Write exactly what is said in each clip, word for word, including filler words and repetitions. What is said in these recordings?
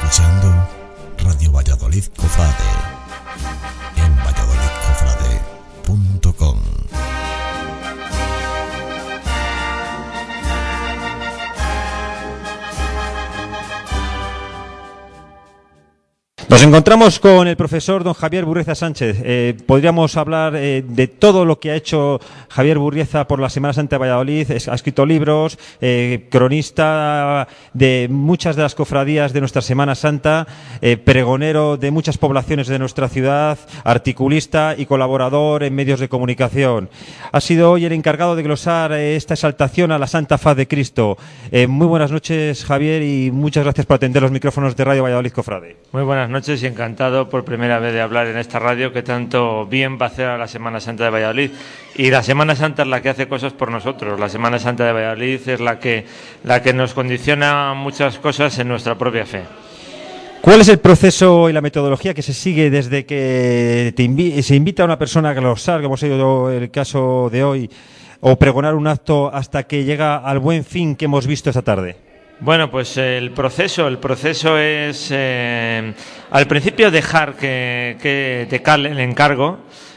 escuchando Radio Valladolid Cofrade en valladolid cofrade punto com. Nos encontramos con el profesor don Javier Burrieza Sánchez. Eh, podríamos hablar eh, de todo lo que ha hecho Javier Burrieza por la Semana Santa de Valladolid. Es, ha escrito libros, eh, cronista de muchas de las cofradías de nuestra Semana Santa, eh, pregonero de muchas poblaciones de nuestra ciudad, articulista y colaborador en medios de comunicación. Ha sido hoy el encargado de glosar eh, esta exaltación a la Santa Faz de Cristo. Eh, muy buenas noches, Javier, y muchas gracias por atender los micrófonos de Radio Valladolid Cofrade. Muy buenas noches. Noches y encantado por primera vez de hablar en esta radio que tanto bien va a hacer a la Semana Santa de Valladolid. Y la Semana Santa es la que hace cosas por nosotros. La Semana Santa de Valladolid es la que, la que nos condiciona muchas cosas en nuestra propia fe. ¿Cuál es el proceso y la metodología que se sigue desde que te invi- se invita a una persona a glosar, como ha sido el caso de hoy, o pregonar un acto hasta que llega al buen fin que hemos visto esta tarde? Bueno, pues el proceso, el proceso es eh, al principio dejar que, que te cale el encargo,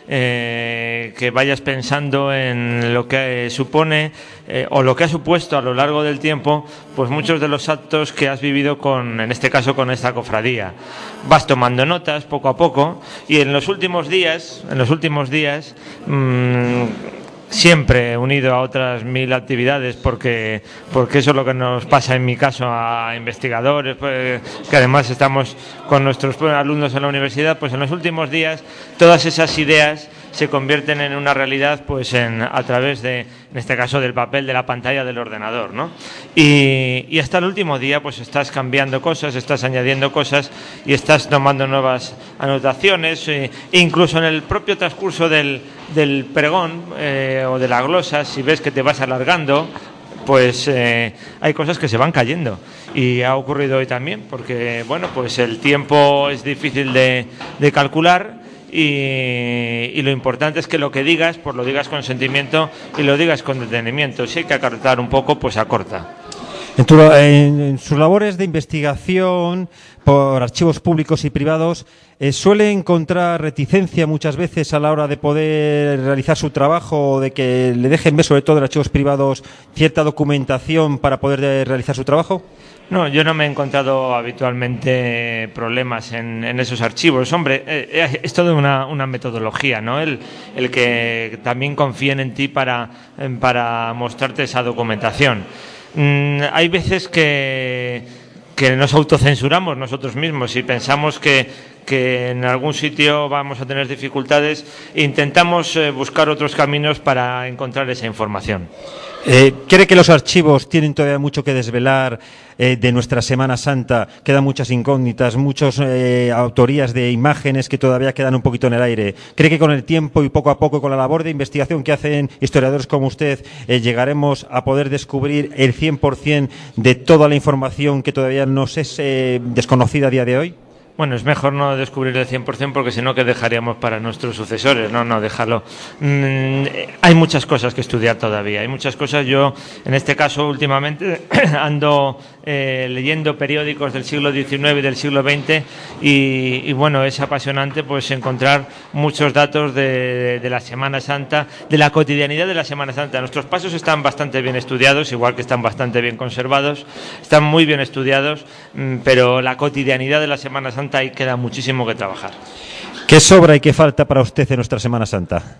eh, que vayas pensando en lo que supone eh, o lo que ha supuesto a lo largo del tiempo, pues muchos de los actos que has vivido con, en este caso con esta cofradía. Vas tomando notas poco a poco y en los últimos días, en los últimos días. Mmm, Siempre unido a otras mil actividades, porque porque eso es lo que nos pasa en mi caso a investigadores, pues, que además estamos con nuestros alumnos en la universidad, pues en los últimos días todas esas ideas se convierten en una realidad, pues en, a través de, en este caso, del papel de la pantalla del ordenador, ¿no? Y, y hasta el último día, pues estás cambiando cosas, estás añadiendo cosas y estás tomando nuevas anotaciones, e incluso en el propio transcurso del, del pregón eh, o de la glosa, si ves que te vas alargando, pues eh, hay cosas que se van cayendo. Y ha ocurrido hoy también, porque bueno, pues el tiempo es difícil de, de calcular. Y, y lo importante es que lo que digas, pues lo digas con sentimiento y lo digas con detenimiento. Si hay que acortar un poco, pues acorta. En, tu, en, en sus labores de investigación por archivos públicos y privados, eh, ¿suele encontrar reticencia muchas veces a la hora de poder realizar su trabajo o de que le dejen ver, sobre todo en archivos privados, cierta documentación para poder realizar su trabajo? No, yo no me he encontrado habitualmente problemas en, en esos archivos. Hombre, eh, es toda una, una metodología, ¿no? El, el que también confíen en ti para, para mostrarte esa documentación. Mm, hay veces que, que nos autocensuramos nosotros mismos y pensamos que, que en algún sitio vamos a tener dificultades e intentamos eh, buscar otros caminos para encontrar esa información. Eh, ¿Cree que los archivos tienen todavía mucho que desvelar eh, de nuestra Semana Santa? Quedan muchas incógnitas, muchas eh, autorías de imágenes que todavía quedan un poquito en el aire. ¿Cree que con el tiempo y poco a poco, con la labor de investigación que hacen historiadores como usted, eh, llegaremos a poder descubrir el cien por ciento de toda la información que todavía nos es eh, desconocida a día de hoy? Bueno, es mejor no descubrir el cien por ciento porque si no, ¿qué dejaríamos para nuestros sucesores? No, no, déjalo. Mm, hay muchas cosas que estudiar todavía. Hay muchas cosas. Yo, en este caso, últimamente ando eh, leyendo periódicos del siglo diecinueve y del siglo veinte y, y bueno, es apasionante pues encontrar muchos datos de, de la Semana Santa, de la cotidianidad de la Semana Santa. Nuestros pasos están bastante bien estudiados, igual que están bastante bien conservados. Están muy bien estudiados, mm, pero la cotidianidad de la Semana Santa ahí queda muchísimo que trabajar. ¿Qué sobra y qué falta para usted en nuestra Semana Santa?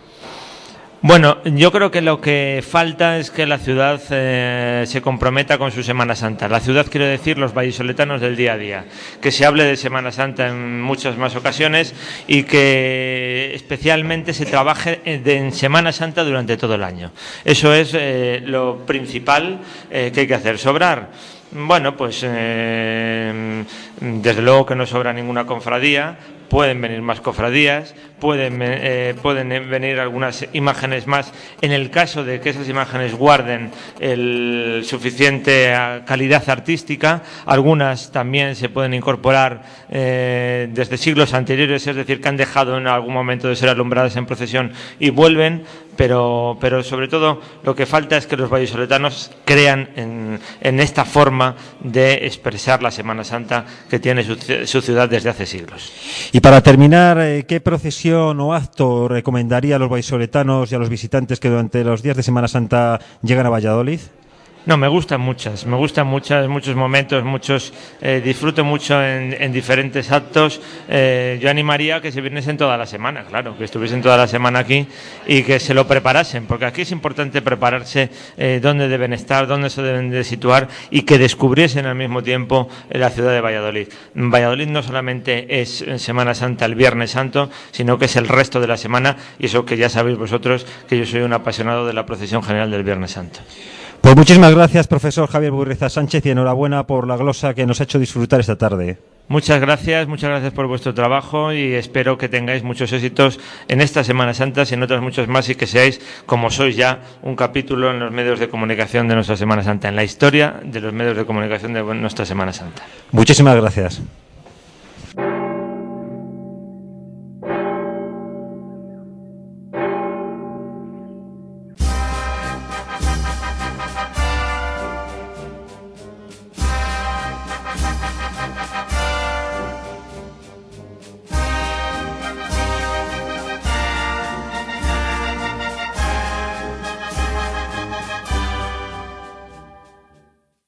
Bueno, yo creo que lo que falta es que la ciudad eh, se comprometa con su Semana Santa. La ciudad, quiero decir, los vallisoletanos del día a día. Que se hable de Semana Santa en muchas más ocasiones y que especialmente se trabaje en Semana Santa durante todo el año. Eso es eh, lo principal eh, que hay que hacer. Sobrar. Bueno, pues eh, desde luego que no sobra ninguna cofradía, pueden venir más cofradías, pueden, eh, pueden venir algunas imágenes más, en el caso de que esas imágenes guarden el suficiente calidad artística. Algunas también se pueden incorporar eh, desde siglos anteriores, es decir, que han dejado en algún momento de ser alumbradas en procesión y vuelven pero, pero sobre todo lo que falta es que los vallisoletanos crean en, en esta forma de expresar la Semana Santa que tiene su, su ciudad desde hace siglos. Y para terminar, ¿qué procesión o acto recomendaría a los vallisoletanos y a los visitantes que durante los días de Semana Santa llegan a Valladolid? No, me gustan muchas, me gustan muchas, muchos momentos, muchos, eh, disfruto mucho en, en diferentes actos. Eh, yo animaría a que se viniesen toda la semana, claro, que estuviesen toda la semana aquí y que se lo preparasen, porque aquí es importante prepararse eh, dónde deben estar, dónde se deben de situar y que descubriesen al mismo tiempo la ciudad de Valladolid. Valladolid no solamente es Semana Santa el Viernes Santo, sino que es el resto de la semana, y eso que ya sabéis vosotros, que yo soy un apasionado de la procesión general del Viernes Santo. Pues muchísimas gracias, profesor Javier Burrieza Sánchez, y enhorabuena por la glosa que nos ha hecho disfrutar esta tarde. Muchas gracias, muchas gracias por vuestro trabajo y espero que tengáis muchos éxitos en esta Semana Santa y en otras muchas más, y que seáis, como sois ya, un capítulo en los medios de comunicación de nuestra Semana Santa, en la historia de los medios de comunicación de nuestra Semana Santa. Muchísimas gracias.